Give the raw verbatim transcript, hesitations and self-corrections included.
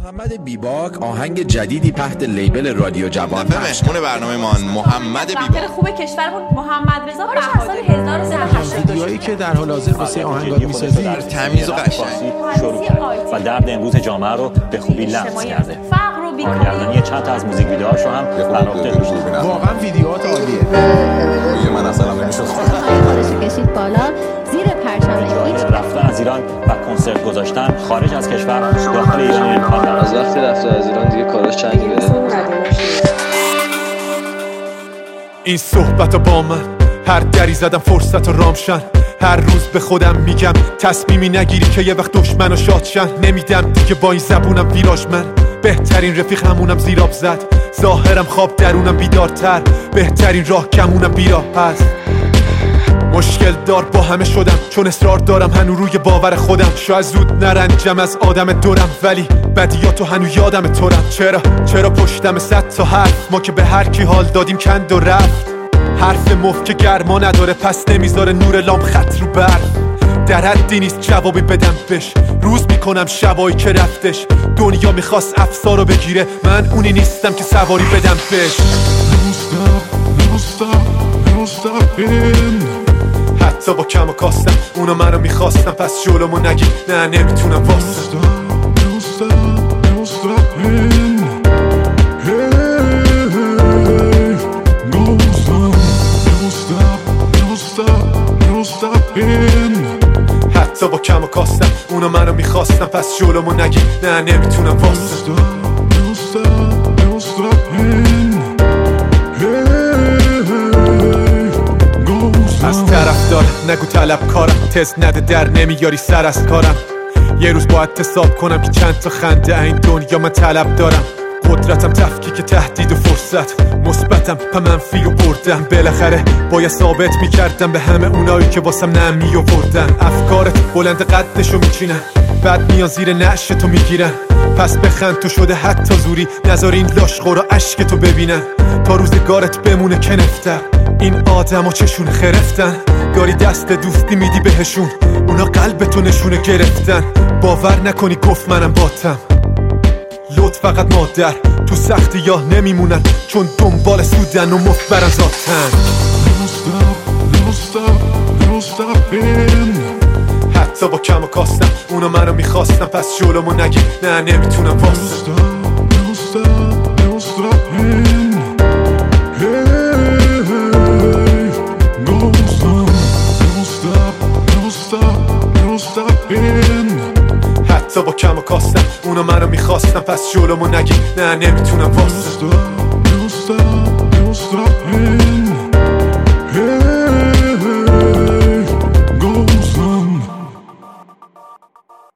محمد بیباک آهنگ جدیدی تحت لیبل رادیو جوان پخش کرد. برنامه‌مان محمد بیباک خوب کشورمون محمد رضا بهادری از سال هزار و سیصد و هشتاد ویدیوهایی که در حال حاضر واسه آهنگات می‌سازی تمیز و قشنگ شروع کرد و درد امروز جامعه رو به خوبی لمس کرده. فقر و کارگردانی چند تا از موزیک ویدیوهاشو هم بر عهده داشت. واقعا ویدیوهات عالیه. دیگه من اصلا نمی‌شد خودش کشید بالا زیر پرچم هیچ رفتن از ایران و کنسرت گذاشتن خارج از کشور داخل ایران امکان نداره. از وقتی رفت از ایران دیگه کارش چنگی بده. این صحبت با من هر دری زدم فرصت و رامشن، هر روز به خودم میگم تصمیمی نگیری که یه وقت دشمن و شادشن. نمیدم دیگه با این زبونم ویراج، من بهترین رفیق همونم زیراب زد. ظاهرم خواب درونم بیدارتر، بهترین راه کمونم بیراه هست. مشکل دار با همه شدم چون اصرار دارم هنو روی باور خودم. شاید زود نرنجم از آدم دورم ولی بدیاتو هنو یادم تورم. چرا چرا پشتم صد تا حرف ما که به هر کی حال دادیم کند و رفت. حرف مفت که گرما نداره پس نمیذاره نور لام خط رو برف. در حدی نیست جوابی بدم بهش، روز میکنم شبایی که رفتش. دنیا میخواست افسارو بگیره، من اونی نیستم که سواری بدم بهش. حتی با کم و کاستم اونا منو میخواستم پس جلومو نگی نه نمیتونم واسم. حتی با کم و کاستم اونا منو میخواستم پس جلومو نگی نه نمیتونم واسم. از طرف دار نگو طلب کارم، تز نده در نمیاری سر از کارم. یه روز باید حساب کنم که چند تا خنده این دنیا من طلب دارم. قدرتم تفکیک تهدید و فرصت، مثبتم و منفی و بردم. بالاخره باید ثابت میکردم به همه اونایی که واسم نمی آوردن. افکارت بلند قدشو میچینن بعد میان زیر نعش تو میگیرن. پس بخند تو شده حتی زوری نذار این لاشخورا عشق تو ببینن. تا روزگارت بمونه کنفتر این آدم ها چشون خرفتن. داری دست دوستی میدی بهشون اونا قلبتو نشونه گرفتن. باور نکنی گفت منم باتم لطف فقط مادر تو سختی یا نمیمونن چون دنبال سودن و مفت برن ذاتن. حتی با کم و کاستم اونا منو میخواستم پس جلومو نگی نه نمیتونم واسم. حتی با کم و کاستم اونا منو میخواستم پس جلومو نگی نه نمیتونم واسم.